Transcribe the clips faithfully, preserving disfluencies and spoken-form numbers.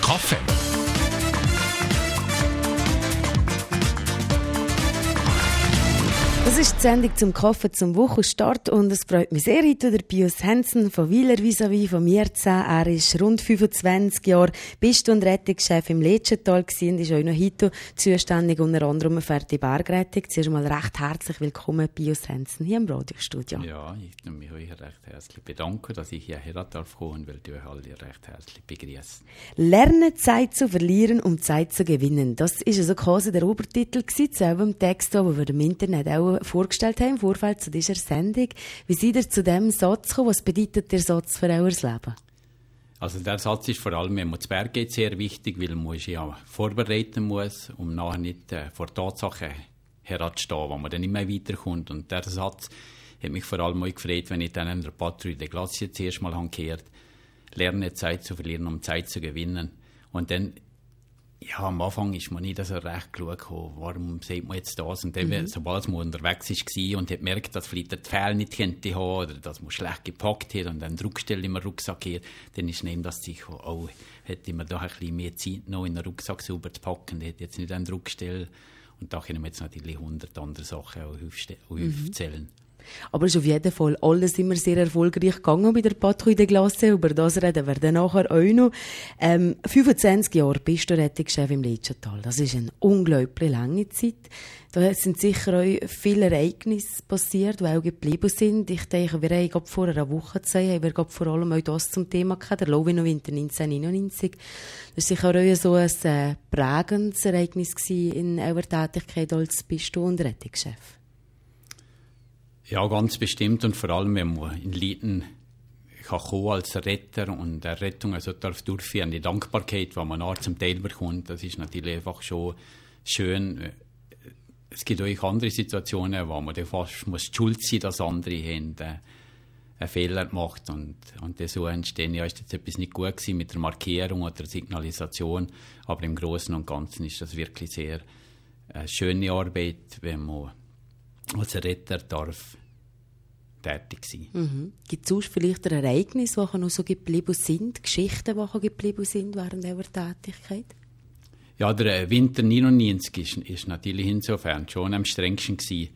Kaffee. Das ist die Sendung zum Kaffee zum Wochenstart und es freut mich sehr, heute der Pius Hensen von Wieler vis-à-vis von mir zu sehen. Er ist rund fünfundzwanzig Jahre Pist- und Rettungschef im Letschental gewesen und ist auch noch heute zuständig, unter anderem für die Bergrettung. Zuerst mal recht herzlich willkommen, Pius Hensen, hier im Radiostudio. Ja, ich möchte mich euch recht herzlich bedanken, dass ich hierher darf kommen und will euch alle recht herzlich begrüßen. Lernen, Zeit zu verlieren, um Zeit zu gewinnen. Das ist also quasi der Obertitel gewesen, zu einem Text, den wir im Internet auch vorgestellt haben, im Vorfeld zu dieser Sendung. Wie seid ihr zu diesem Satz gekommen? Was bedeutet der Satz für euer Leben? Also der Satz ist vor allem, wenn man zu Berg geht, sehr wichtig, weil man sich ja vorbereiten muss, um nachher nicht äh, vor Tatsachen heranzustehen, wo man dann nicht mehr weiterkommt. Und der Satz hat mich vor allem auch gefreut, wenn ich dann in der Patrouille de Glacier zuerst mal gehört habe, lernen, Zeit zu verlieren, um Zeit zu gewinnen. Und dann, ja, am Anfang ist man nicht so recht geschaut, warum sieht man jetzt das? Und dann, mhm. sobald man unterwegs war und hat gemerkt, dass vielleicht der Pfeil nicht könnte haben oder dass man schlecht gepackt hat und dann Druckstelle im Rucksack hat, dann ist neben das sich, oh, hätte man da ein bisschen mehr Zeit noch in den Rucksack sauber zu packen, hätte jetzt nicht eine Druckstelle. Und da können wir jetzt natürlich hundert andere Sachen auch aufzählen. Mhm. Aber es ist auf jeden Fall alles immer sehr erfolgreich gegangen bei der Patrouille de Glacier. Über das reden wir dann nachher auch noch. Ähm, fünfundzwanzig Jahre bist du Rettungschef im Letschental. Das ist eine unglaublich lange Zeit. Da sind sicher auch viele Ereignisse passiert, die auch geblieben sind. Ich denke, wir haben gerade vor einer Woche gesehen, haben wir gerade vor allem auch das zum Thema gehabt, der Lowino-Winter neunzehnhundertneunundneunzig. Das war sicher auch so ein äh, prägendes Ereignis in eurer Tätigkeit als Pist- und Rettungschef. Ja, ganz bestimmt. Und vor allem, wenn man in Lieden kann kommen als Retter und eine Rettung also darf durchführen, die Dankbarkeit, die man auch zum Teil bekommt, das ist natürlich einfach schon schön. Es gibt auch andere Situationen, wo man fast muss schuld sein, dass andere haben, äh, einen Fehler gemacht und, und so entstehen. Ja, ist jetzt etwas nicht gut gewesen mit der Markierung oder der Signalisation, aber im Großen und Ganzen ist das wirklich sehr eine schöne Arbeit, wenn man als Retter darf tätig sein. Mhm. Gibt es sonst vielleicht ein Ereignis, die noch so geblieben sind, Geschichten, die geblieben sind während eurer Tätigkeit? Ja, der Winter neunundneunzig ist, ist natürlich insofern schon am strengsten gewesen,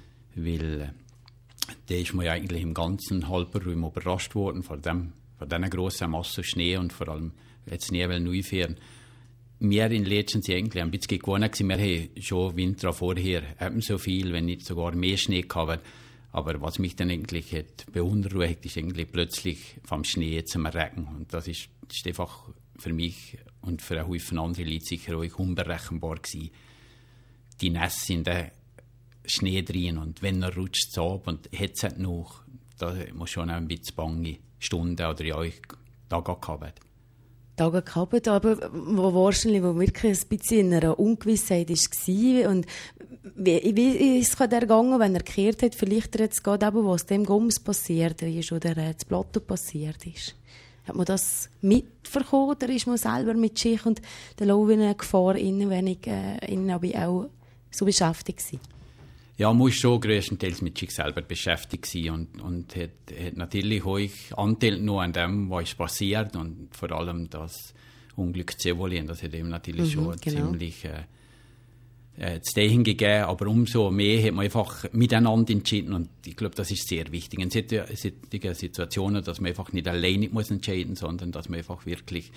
weil da ist man ja eigentlich im ganzen Halbraum überrascht worden von dem, von dieser grossen Masse Schnee und vor allem jetzt nie neu fahren. Wir in Letschen sind eigentlich ein bisschen gewohnt gewesen. Wir haben schon Winter vorher ebenso viel, wenn nicht sogar mehr Schnee gehabt. Aber was mich dann eigentlich hat beunruhigt, ist eigentlich plötzlich vom Schnee zum Regen. Und das ist, das ist einfach für mich und für einen Haufen andere Leute sicher auch unberechenbar gewesen. Die Nässe in den Schnee drin und wenn er rutscht es ab und hat es noch, da muss schon ein bisschen bange Stunden oder ja, Tage gehabt. Tage gehabt, aber wo wahrscheinlich wo wirklich ein bisschen in einer Ungewissheit war. Und wie, wie ist es ergangen, wenn er gekehrt hat, vielleicht jetzt gerade eben, was dem Gums passiert ist oder das Plateau passiert ist? Hat man das mitverkommen oder ist man selber mit sich und der Lawinengefahr innen wenig äh, innen aber auch so beschäftigt gewesen? Ja, man muss schon grösstenteils mit sich selber beschäftigt sein und, und hat, hat natürlich auch Anteil noch an dem, was ist passiert und vor allem das Unglück Zevolin, das hat ihm natürlich mhm, schon genau. ziemlich äh, äh, zu Stehen gegeben, aber umso mehr hat man einfach miteinander entschieden und ich glaube, das ist sehr wichtig in solchen Situationen, dass man einfach nicht alleine muss entscheiden, sondern dass man einfach wirklich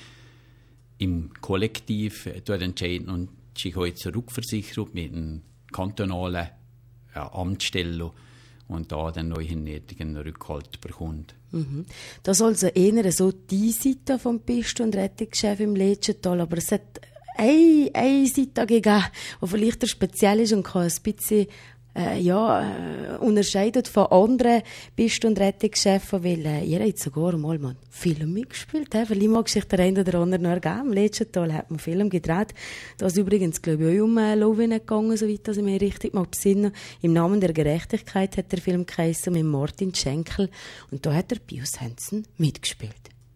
im Kollektiv äh, entscheiden und sich heute zurückversichert mit einem kantonalen Ja, Amtsstelle und da den neuen nötigen Rückhalt bekommt. Mhm. Das ist also eher so die Seite vom Pist- und Rettungschef im Letschental, aber es hat eine, eine Seite gegeben, die vielleicht speziell ist und kann ein bisschen äh, ja, äh, unterscheidet von anderen Pist- und Rettungschefen, weil äh, ihr habt sogar mal einen Film mitgespielt. He? Vielleicht mag sich der eine oder andere noch ergeben. Im letzten hat man einen Film gedreht. Da ist übrigens, glaube ich, auch um äh, Lowinen gegangen, soweit ich mich richtig mal besinne. Im Namen der Gerechtigkeit hat der Film geheissen, mit Martin Schenkel. Und da hat der Pius Hensen mitgespielt.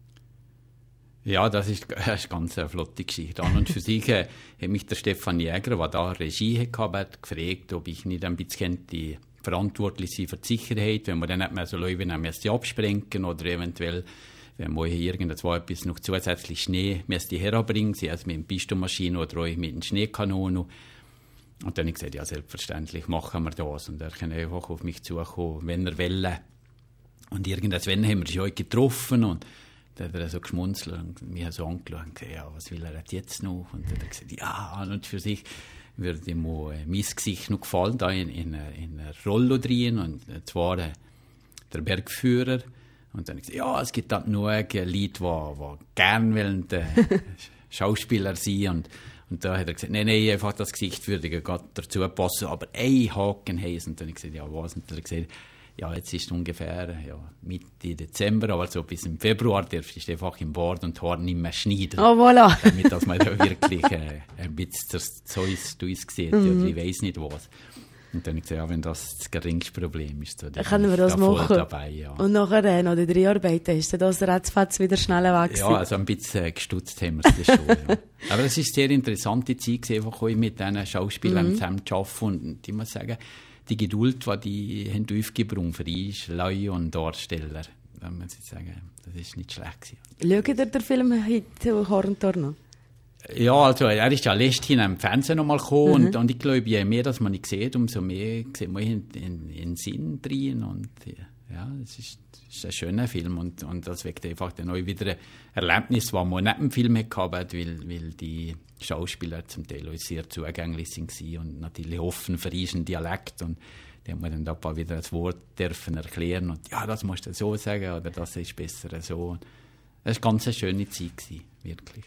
Ja, das ist, das ist ganz eine flotte Geschichte. An und für sich äh, hat mich der Stefan Jäger, der da Regie hatte, gefragt, ob ich nicht ein bisschen die verantwortlich sein für die Sicherheit, wenn man dann nicht mehr so Leute absprengen oder eventuell Dann muss ich irgendwo etwas noch zusätzlich Schnee müsste herbringen, also mit einer Pistenmaschine oder auch mit einer Schneekanone. Und dann habe ich gesagt, ja, selbstverständlich machen wir das. Und er kann einfach auf mich zukommen, wenn er will. Und irgendwann haben wir sich heute getroffen und dann hat er so geschmunzelt und mich so angeschaut und gesagt, ja, was will er jetzt noch? Und dann hat er gesagt, ja, an und für sich würde ihm äh, mein Gesicht noch gefallen, da in, in, in einer Rolle drin, und zwar äh, der Bergführer. Und dann habe ich gesagt, ja, es gibt halt nur Leute, die, die gerne wollen, äh, Schauspieler sein. Und, und da hat er gesagt, nein, nein, einfach das Gesicht würde gerade dazu passen, aber ein Haken haben. Und dann habe ich gesagt, ja, was? Und dann hat er gesagt, ja, jetzt ist es ungefähr ja, Mitte Dezember, aber so bis im Februar darfst du einfach im Bord und Haar nicht mehr schneiden. Oh, voilà. Damit dass man da wirklich äh, ein bisschen das Zeug sieht, mhm. oder ich weiss nicht was. Und dann habe ich gesagt, ja, wenn das das geringste Problem ist, so, dann können wir das da machen. Dabei, ja. Und nachher äh, noch die drei Arbeiten, ist dann das ratzfatz wieder schneller weg? Ja, also ein bisschen äh, gestutzt haben wir es schon. Ja. Aber es ist eine sehr interessante Zeit, einfach mit diesen Schauspielern mhm. zusammen zu arbeiten. Und ich muss sagen, die Geduld, die die haben aufgebrungen für uns, Leute und Darsteller, da muss ich sagen, das ist nicht schlecht gewesen. Schaut ihr den Film heute Horntor noch? Ja, also er ist ja letzthin im Fernsehen noch mal gekommen, mhm. und, und ich glaube, je mehr das man nicht sieht, umso mehr sieht man in, in, in Sinn drin, und ja, es ist, ist ein schöner Film, und, und das weckt einfach dann auch wieder ein Erlebnis, das man nicht im Film gehabt, weil, weil die Schauspieler zum Teil auch sehr zugänglich waren und natürlich offen für diesen Dialekt, und die haben mir dann da wieder das Wort dürfen erklären und ja, das musst du so sagen oder das ist besser so. Das war eine ganz schöne Zeit gewesen, wirklich.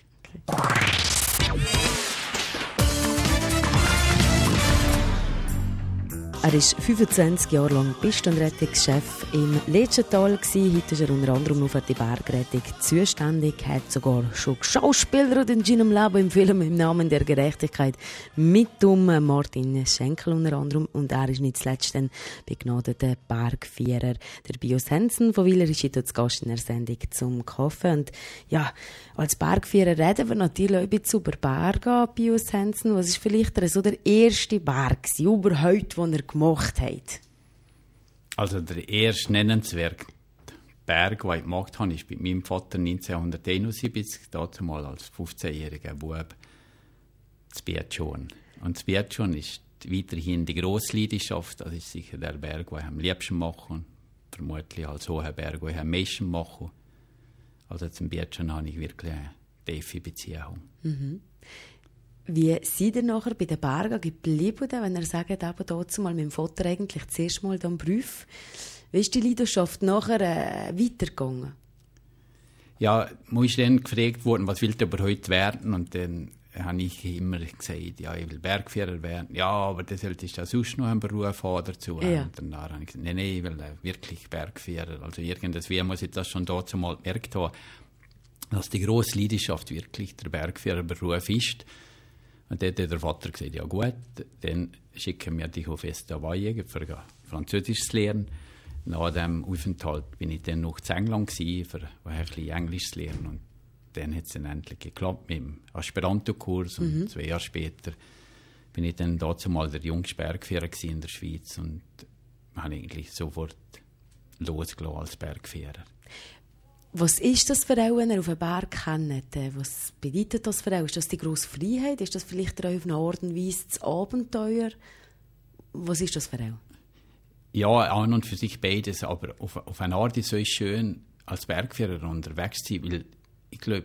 Er war fünfundzwanzig Jahre lang Pisten- und Rettungschef im Letschental. Heute ist er unter anderem für die Bergrettung zuständig. Er hat sogar schon geschauspielert in seinem Leben im Film «Im Namen der Gerechtigkeit» mit dem Martin Schenkel unter anderem. Und er ist nicht zuletzt dann begnadeten Bergführer. Der Bios Hensen von Wieler ist heute zu Gast in der Sendung zum Kaffee. Und ja, als Bergführer reden wir natürlich ein bisschen über Berge, Bios Hensen. Was ist vielleicht so der erste Berg überhaupt, den er gemacht hat? Also der erste nennenswerte Berg, den ich gemacht habe, ist bei meinem Vater neunzehnhunderteinundsiebzig, dazu mal als fünfzehnjähriger Bub, das Biatschon. Und das Biatschon ist weiterhin die grosse Leidenschaft. Das ist sicher der Berg, den ich am liebsten mache. Und vermutlich als hoher Berg, den ich am meisten mache. Also zum Biatschon habe ich wirklich eine tiefe Beziehung. Mhm. Wie seid ihr nachher bei den Bergen geblieben, wenn ihr sagt, eben dazu mal mit dem Vater eigentlich zuerst mal am Beruf? Wie ist die Leidenschaft nachher äh, weitergegangen? Ja, man ist dann gefragt worden, was willst du aber heute werden? Und dann habe ich immer gesagt, ja, ich will Bergführer werden. Ja, aber dann solltest du sonst noch einen Beruf haben dazu. Ja. Und dann habe ich gesagt, nein, nein, ich will wirklich Bergführer. Also irgendwie muss ich das schon dazu mal gemerkt haben, dass die grosse Leidenschaft wirklich der Bergführerberuf ist. Und dann hat der Vater gesagt, ja gut, dann schicken wir dich auf Estavayer für Französisch zu lernen. Nach dem Aufenthalt bin ich dann noch in England gewesen, für ein bisschen Englisch zu lernen. Und dann hat es dann endlich geklappt mit dem Aspirantenkurs. Und mhm. zwei Jahre später bin ich dann dazu mal der jüngste Bergführer in der Schweiz und habe eigentlich sofort losgelassen als Bergführer. Was ist das für euch, wenn ihr auf einen Berg kennt? Was bedeutet das für euch? Ist das die grosse Freiheit? Ist das vielleicht auf eine Art und Weise das Abenteuer? Was ist das für euch? Ja, an und für sich beides, aber auf, auf eine Art ist es schön, als Bergführer unterwegs zu sein, weil ich glaube,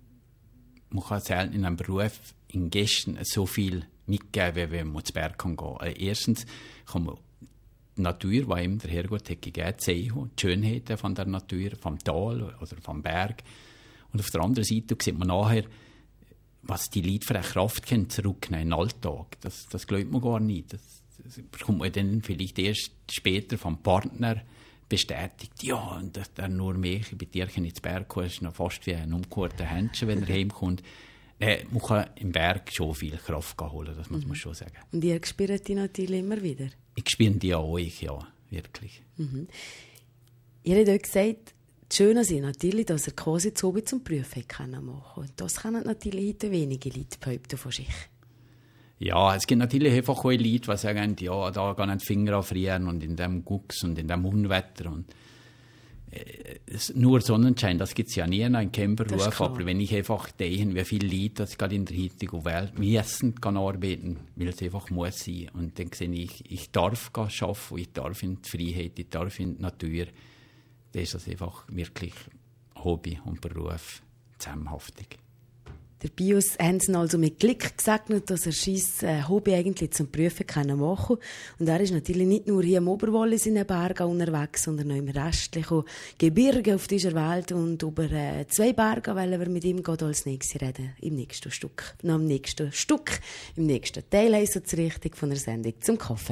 man kann selten in einem Beruf in Gästen so viel mitgeben, wie wenn man zu Berg gehen kann. Also erstens kann man die Natur, die ihm der Herrgott hat gegeben hat, sehen, die Schönheiten von der Natur, vom Tal oder vom Berg. Und auf der anderen Seite sieht man nachher, was die Leute für eine Kraft können zurücknehmen in den Alltag. Das, das glaubt man gar nicht. Das, das bekommt man dann vielleicht erst später vom Partner bestätigt. Ja, und der nur mich, bei dir kann ich ins Berg kommen, ist noch fast wie ein umgekehrter Händchen, wenn er heimkommt. Äh, man kann im Berg schon viel Kraft holen, das muss man schon sagen. Und ihr spürt die natürlich immer wieder? Ich spüre die an euch, ja, wirklich. Mhm. Ihr habt euch gesagt, das Schöne ist natürlich, dass ihr quasi das Hobby zum Beruf machen können. Und das können natürlich heute wenige Leute behaupten von sich. Ja, es gibt natürlich einfach auch Leute, die sagen, ja, da gehen die Finger anfrieren und in dem Gucks und in dem Unwetter. Und nur Sonnenschein, das gibt es ja nie in einem Camperberuf, aber wenn ich einfach denke, wie viele Leute das gerade in der heutigen Welt müssen kann arbeiten, weil es einfach muss sein. Und dann sehe ich, ich darf arbeiten, ich darf in die Freiheit, ich darf in die Natur. Das ist das einfach wirklich Hobby und Beruf zusammenhaftig. Der Bios haben sie also mit Glück gesegnet, dass er sein Hobby eigentlich zum Prüfen machen kann. Und er ist natürlich nicht nur hier im Oberwallis in den Bergen unterwegs, sondern auch im restlichen Gebirge auf dieser Welt. Und über äh, zwei Berge wollen wir mit ihm gerade als nächstes reden. Im nächsten Stück. Noch im nächsten Stück. Im nächsten Teil heisst es zur Richtung von der Sendung zum Kaffee.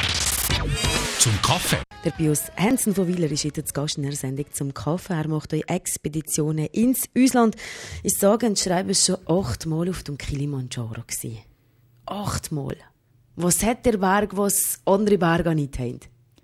Zum Kaffee. Der Bios Hansen von Wieler ist jetzt zu Gast in der Sendung zum Kaffee. Er macht euch Expeditionen ins Ausland. Ich sage und schreibe es schon achtmal auf dem Kilimanjaro gewesen. Achtmal. Was hat der Berg, was andere Berge nicht haben?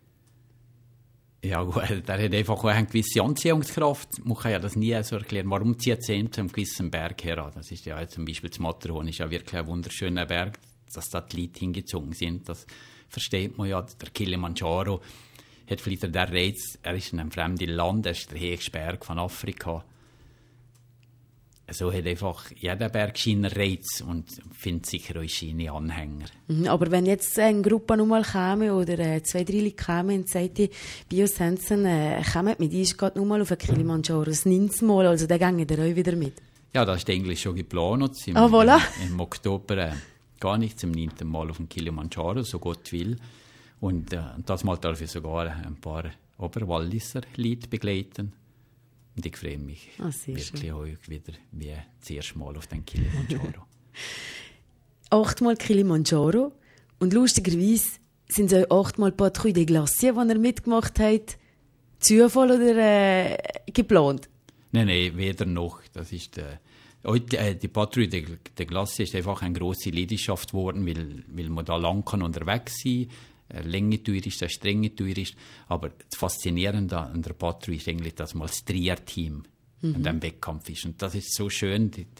Ja gut, der hat einfach eine gewisse Anziehungskraft. Man kann ja das nie so erklären. Warum zieht sie zu einem gewissen Berg her? Das ist ja zum Beispiel das Matterhorn, ist ja wirklich ein wunderschöner Berg, dass da die Leute hingezogen sind. Das versteht man ja. Der Kilimanjaro hat vielleicht der Reiz, er ist in einem fremden Land, er ist der höchste Berg von Afrika. So hat einfach jeder Berg seinen Reiz und findet sicher auch seine Anhänger. Aber wenn jetzt eine Gruppe nochmal käme oder äh, zwei, drei Leute kämen und sagten, Bios Hansen, äh, kommt mit uns gerade nochmal auf den Kilimanjaro, das neuntes Mal, also dann gehen ihr auch wieder mit? Ja, das ist eigentlich schon geplant. Im, ah, voilà. im, im Oktober äh, gar nicht, zum neunten Mal auf den Kilimanjaro, so Gott will. Und äh, das Mal darf ich sogar ein paar Oberwalliser Leute begleiten. Und ich freue mich ah, wirklich heute wieder wie das erste Mal auf den Kilimanjaro. Achtmal Kilimanjaro. Und lustigerweise sind es auch achtmal Patrouille des Glaciers, die er mitgemacht hat. Zufall oder äh, geplant? Nein, nein, weder noch. Das ist, äh, die Patrouille des Glaciers ist einfach eine grosse Leidenschaft geworden, weil, weil man da lang kann unterwegs sein kann. Eine Länge teuer ist, eine strenge teuer ist. Aber das Faszinierende an der Patrouille ist eigentlich, dass man als Dreierteam mhm. an diesem Wettkampf ist. Und das ist so schön. Die,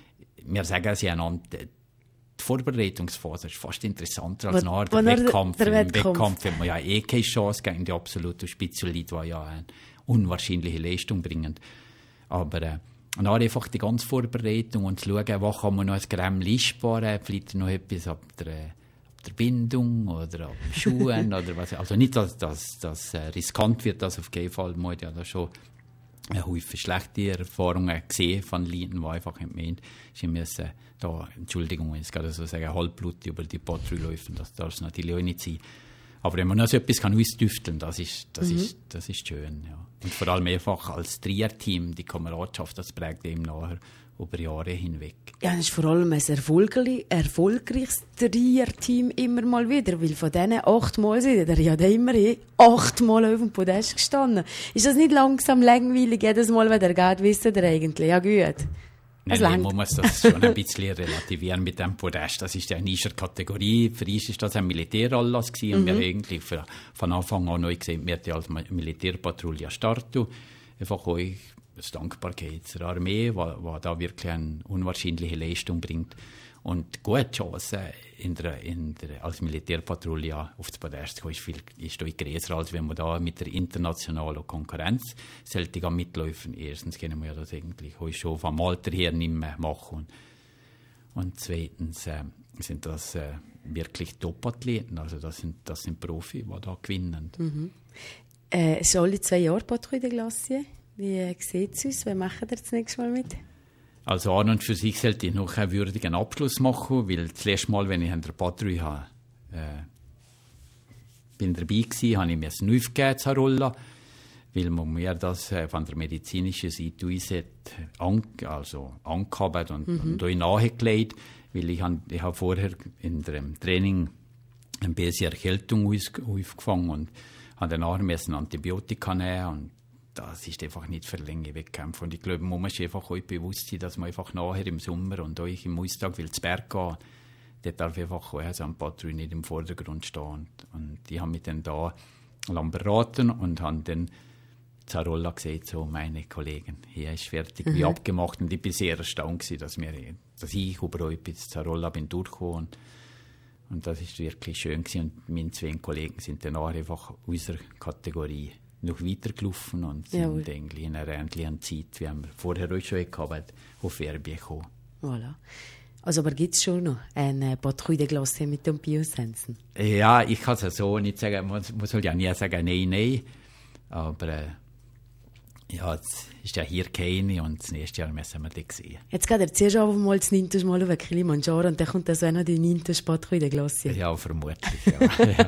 wir sagen es ja einander, die Vorbereitungsphase ist fast interessanter als nach dem Wettkampf. Der Im Wettkampf. Wettkampf hat man ja eh keine Chance gegen die absoluten Spitzenleute, die ja eine unwahrscheinliche Leistung bringen. Aber äh, dann einfach die ganze Vorbereitung und zu schauen, wo kann man noch ein Gramm Licht sparen, vielleicht noch etwas ab der der Bindung oder ab Schuhen oder was. Also nicht, dass das dass, äh, riskant wird, das auf jeden Fall. Man hat ja da schon eine Haufen schlechte Erfahrungen gesehen von Leuten, die einfach nicht meinen, sie müssen da, Entschuldigung, wenn ich gerade so sagen, halbblutig über die Patrouille laufen, das darf es natürlich auch nicht sein. Aber wenn man noch so etwas kann ausdüfteln, das ist, das, mhm. ist, das ist schön. Ja. Und vor allem einfach als Dreierteam, die Kameradschaft, das prägt eben nachher über Jahre hinweg. Ja, das ist vor allem ein erfolgreich, erfolgreiches Dreierteam immer mal wieder, weil von diesen achtmal sind er ja immer achtmal auf dem Podest gestanden. Ist das nicht langsam langweilig, jedes Mal, wenn er geht, wissen ihr eigentlich? Ja, gut. Nein, nein, man muss das schon ein bisschen relativieren mit dem Podest. Das ist ja eine Nischer-Kategorie. Für uns war das ein Militäranlass gewesen. Und mhm. wir haben eigentlich von Anfang an neu gesehen, wir hatten als Militärpatrouille starten. Einfach euch das Dankbarkeit zur Armee, die da wirklich eine unwahrscheinliche Leistung bringt. Und gute Chance in der, in der, als Militärpatrouille auf das Podest zu kommen, ist, viel, ist deutlich größer, als wenn man da mit der internationalen Konkurrenz sollte mitlaufen. Erstens können wir ja das eigentlich heute schon vom Alter her nicht mehr machen. Und, und zweitens äh, sind das äh, wirklich Top-Athleten, also das sind, das sind Profis, die da gewinnen. Mhm. Äh, es ist alle zwei Jahre Patrouille des Glaciers. Wie sieht es aus? Wer macht ihr das nächste Mal mit? Also an und für sich sollte ich noch einen würdigen Abschluss machen, weil das letzte Mal, wenn ich an der Patrouille habe, äh, bin dabei war, habe ich mir es neu aufgegeben zur Rolle, weil man mir das äh, von der medizinischen Seite aus an, also angehabt und, mhm. und euch nahegelegt, weil ich, han, ich habe vorher in dem Training ein bisschen Erkältung aufgefangen und habe danach müssen Antibiotika nehmen und das ist einfach nicht für lange Wettkämpfe. Und ich glaube, man muss einfach euch bewusst sein, dass man einfach nachher im Sommer und euch im Austag will zu Berg gehen, dort darf einfach auch so ein Patrouille nicht im Vordergrund stehen. Und, und die haben mich dann da lang beraten und haben dann Zarolla gesagt, so meine Kollegen, hier ist fertig, mhm. wie abgemacht. Und ich war sehr erstaunt gewesen, dass, wir, dass ich über euch bis Zarolla bin durchgekommen. Und, und das ist wirklich schön gewesen. Und meine zwei Kollegen sind dann auch einfach unserer Kategorie noch weitergelaufen und Jawohl. sind eigentlich in einer ähnlichen Zeit, wie wir vorher auch schon gehabt, auf Serbien gekommen. Voilà. Also, aber gibt es schon noch eine Patrouille de Glace mit dem Biosensen? Ja, ich kann es so nicht sagen, man muss ja nie sagen, nein, nein, aber äh, ja, es ist ja hier keine und das nächste Jahr müssen wir das sehen. Jetzt geht er zuerst aber mal das neunte Mal auf Kilimanjaro und dann kommt das auch noch die neunte Patrouille de Glace. Ja, vermutlich, ja.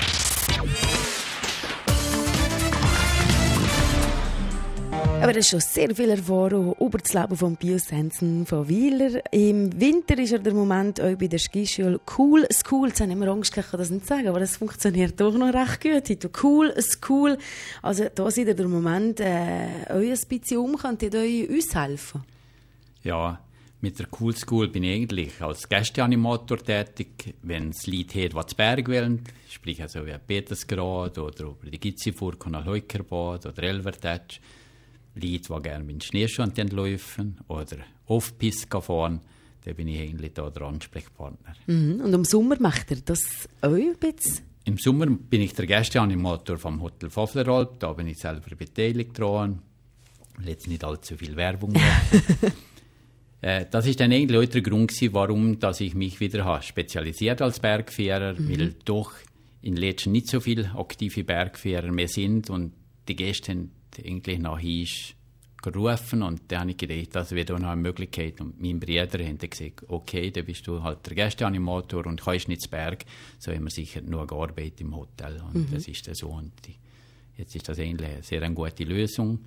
Aber er ist schon sehr viel erfahren über das Leben von Biosensen von Wieler. Im Winter ist er der Moment auch bei der Skischule Cool School. Jetzt habe ich immer Angst, ich kann das nicht sagen, aber das funktioniert doch noch recht gut. Heute Cool School. Also da seid ihr der Moment, äh, euch ein bisschen um, könnt ihr euch uns helfen? Ja, mit der Cool School bin ich eigentlich als Gästeanimator tätig, wenn es Leute hat, die zu Berg wollen, sprich also wie Petersgrad oder über die Gizifurk und Leukerbad oder Elvertätsch. Leute, die gerne mit dem Schneeschuh laufen oder Off-Piste fahren, dann bin ich eigentlich da der Ansprechpartner. Mhm. Und im Sommer macht ihr das auch ein bisschen? Im Sommer bin ich der Gästeanimator vom Hotel Pfafleralp, da bin ich selber beteiligt dran. Jetzt nicht allzu viel Werbung mehr. äh, das ist dann eigentlich auch der Grund gewesen, warum dass ich mich wieder habe spezialisiert als Bergfahrer, mhm. weil doch in letzter nicht so viele aktive Bergfahrer mehr sind und die Gäste haben eigentlich nachher gerufen und dann habe ich gedacht, das wäre da noch eine Möglichkeit. Und mein Bruder hat gesagt, okay, dann bist du halt der Gästeanimator und kannst nicht zu Berg, so haben wir sicher nur gearbeitet im Hotel. Und mhm. das ist so. Und jetzt ist das eigentlich eine sehr eine gute Lösung.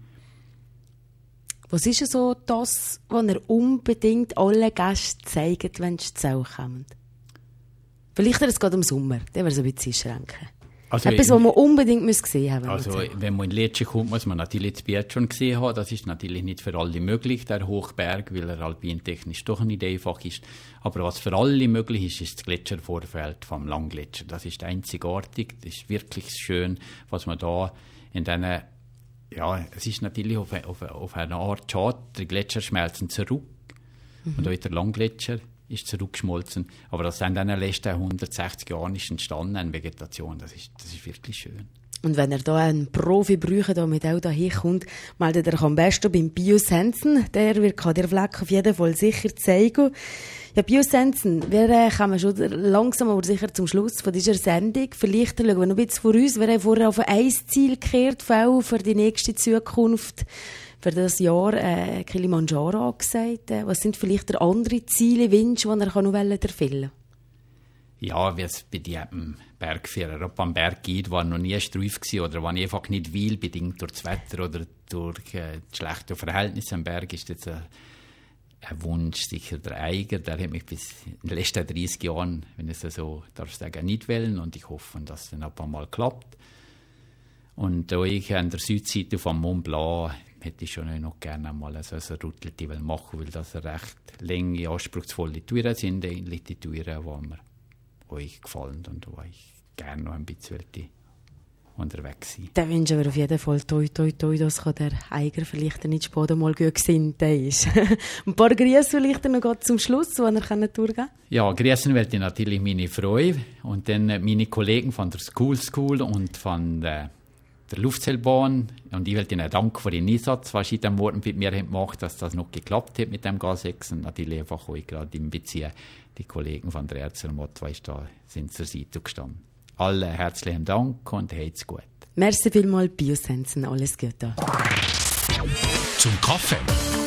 Was ist so das, was ihr unbedingt allen Gästen zeigt, wenn sie zu euch kommen? Vielleicht es geht im Sommer, dann wäre es ein bisschen schränken. Also etwas, was man unbedingt gesehen haben muss. Also, wenn man in Lecce kommt, muss man natürlich das Biet schon gesehen haben. Das ist natürlich nicht für alle möglich, der Hochberg, weil er alpintechnisch doch nicht einfach ist. Aber was für alle möglich ist, ist das Gletschervorfeld vom Langgletscher. Das ist einzigartig, das ist wirklich schön, was man da in diesen, ja, es ist natürlich auf, auf, auf eine Art schade, die Gletscher schmelzen zurück. Mhm. Und auch der Langgletscher ist zurückgeschmolzen. Aber das sind dann in den letzten hundertsechzig Jahren ist entstanden, eine Vegetation. Das ist, das ist wirklich schön. Und wenn ihr da einen Profi braucht, der mit euch hierher kommt, meldet ihr euch am besten beim Biosensen. Der wird kann der Fleck auf jeden Fall sicher zeigen. Ja, Biosensen, wir äh, kommen schon langsam aber sicher zum Schluss von dieser Sendung. Vielleicht schauen wir noch ein bisschen vor uns. Wir haben vorher auf ein Ziel gekehrt für die nächste Zukunft. Für das Jahr äh, Kilimanjaro angesagt. Äh, was sind vielleicht andere Ziele, Wünsche, die er noch erfüllen kann? Ja, wie es bei jedem Bergführer, ob am Berg geht, war noch nie Streif gewesen oder war einfach nicht will, bedingt durch das Wetter oder durch äh, die schlechten Verhältnisse am Berg, ist jetzt ein, ein Wunsch sicher der Eiger. Der hat mich bis in den letzten dreißig Jahren, wenn ich es so darf sagen, nicht wollen und ich hoffe, dass es dann ab einmal klappt. Und da ich an der Südseite vom Mont Blanc hätte ich schon noch gerne mal so eine Route machen, weil das recht lange, anspruchsvolle Touren sind, eigentlich die Touren, die mir euch gefallen und wo ich gerne noch ein bisschen unterwegs sein. Dann wünschen wir auf jeden Fall toi, toi, toi, dass der Eiger vielleicht nicht später mal gut gesinnt ist. Ein paar Grüße vielleicht noch zum Schluss, die ihr durchgehen könnt? Ja, grüßen werde ich natürlich meine Frau und dann meine Kollegen von der School School und von der der Luftseilbahn. Und ich will Ihnen danken für den Einsatz, was Sie am Morgen mit mir gemacht haben, dass das noch geklappt hat mit dem G sechs. Und natürlich einfach auch gerade im Bezirk die Kollegen von der Ärzte Motto da sind zur Seite gestanden. Alle herzlichen Dank und habt's gut. Merci vielmals, Biosensen. Alles Gute. Zum Kaffee.